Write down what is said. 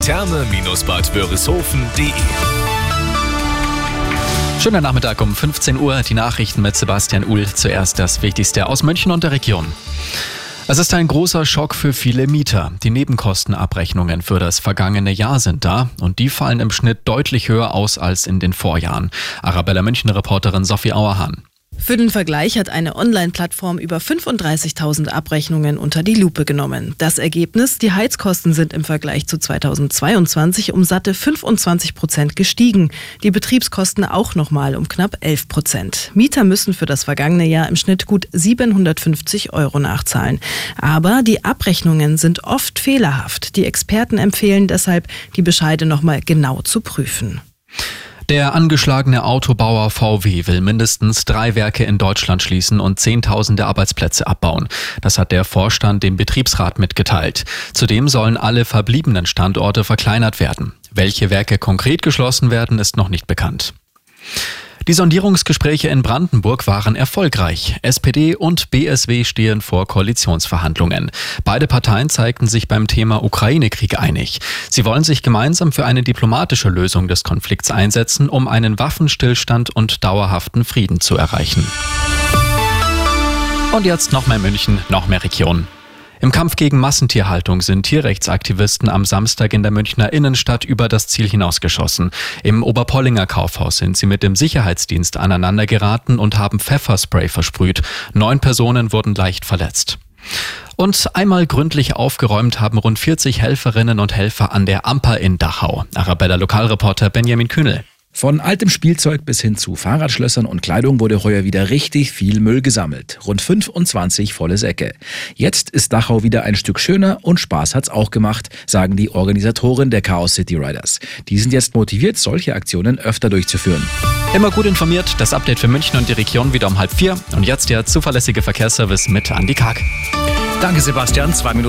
Therme-Bad Wörishofen.de. Schönen Nachmittag um 15 Uhr, die Nachrichten mit Sebastian Uhl. Zuerst das Wichtigste aus München und der Region. Es ist ein großer Schock für viele Mieter. Die Nebenkostenabrechnungen für das vergangene Jahr sind da und die fallen im Schnitt deutlich höher aus als in den Vorjahren. Arabella München-Reporterin Sophie Auerhahn. Für den Vergleich hat eine Online-Plattform über 35.000 Abrechnungen unter die Lupe genommen. Das Ergebnis: Die Heizkosten sind im Vergleich zu 2022 um satte 25% gestiegen. Die Betriebskosten auch nochmal um knapp 11%. Mieter müssen für das vergangene Jahr im Schnitt gut 750 € nachzahlen. Aber die Abrechnungen sind oft fehlerhaft. Die Experten empfehlen deshalb, die Bescheide nochmal genau zu prüfen. Der angeschlagene Autobauer VW will mindestens 3 Werke in Deutschland schließen und Zehntausende Arbeitsplätze abbauen. Das hat der Vorstand dem Betriebsrat mitgeteilt. Zudem sollen alle verbliebenen Standorte verkleinert werden. Welche Werke konkret geschlossen werden, ist noch nicht bekannt. Die Sondierungsgespräche in Brandenburg waren erfolgreich. SPD und BSW stehen vor Koalitionsverhandlungen. Beide Parteien zeigten sich beim Thema Ukraine-Krieg einig. Sie wollen sich gemeinsam für eine diplomatische Lösung des Konflikts einsetzen, um einen Waffenstillstand und dauerhaften Frieden zu erreichen. Und jetzt noch mehr München, noch mehr Region. Im Kampf gegen Massentierhaltung sind Tierrechtsaktivisten am Samstag in der Münchner Innenstadt über das Ziel hinausgeschossen. Im Oberpollinger Kaufhaus sind sie mit dem Sicherheitsdienst aneinander geraten und haben Pfefferspray versprüht. 9 Personen wurden leicht verletzt. Und einmal gründlich aufgeräumt haben rund 40 Helferinnen und Helfer an der Amper in Dachau. Arabella Lokalreporter Benjamin Kühnel. Von altem Spielzeug bis hin zu Fahrradschlössern und Kleidung wurde heuer wieder richtig viel Müll gesammelt. Rund 25 volle Säcke. Jetzt ist Dachau wieder ein Stück schöner und Spaß hat's auch gemacht, sagen die Organisatoren der Chaos City Riders. Die sind jetzt motiviert, solche Aktionen öfter durchzuführen. Immer gut informiert, das Update für München und die Region wieder um 3:30. Und jetzt der zuverlässige Verkehrsservice mit Andi Karg. Danke Sebastian, 2 Minuten.